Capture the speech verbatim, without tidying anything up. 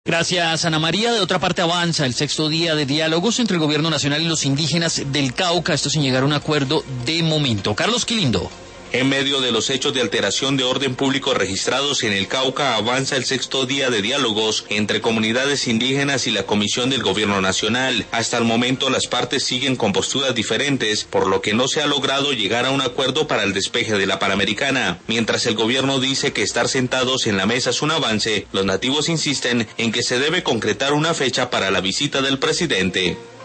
Gracias, Ana María. De otra parte, avanza el sexto día de diálogos entre el Gobierno Nacional y los indígenas del Cauca. Esto sin llegar a un acuerdo de momento. Carlos Quilindo. En medio de los hechos de alteración de orden público registrados en el Cauca, avanza el sexto día de diálogos entre comunidades indígenas y la Comisión del Gobierno Nacional. Hasta el momento las partes siguen con posturas diferentes, por lo que no se ha logrado llegar a un acuerdo para el despeje de la Panamericana. Mientras el gobierno dice que estar sentados en la mesa es un avance, los nativos insisten en que se debe concretar una fecha para la visita del presidente.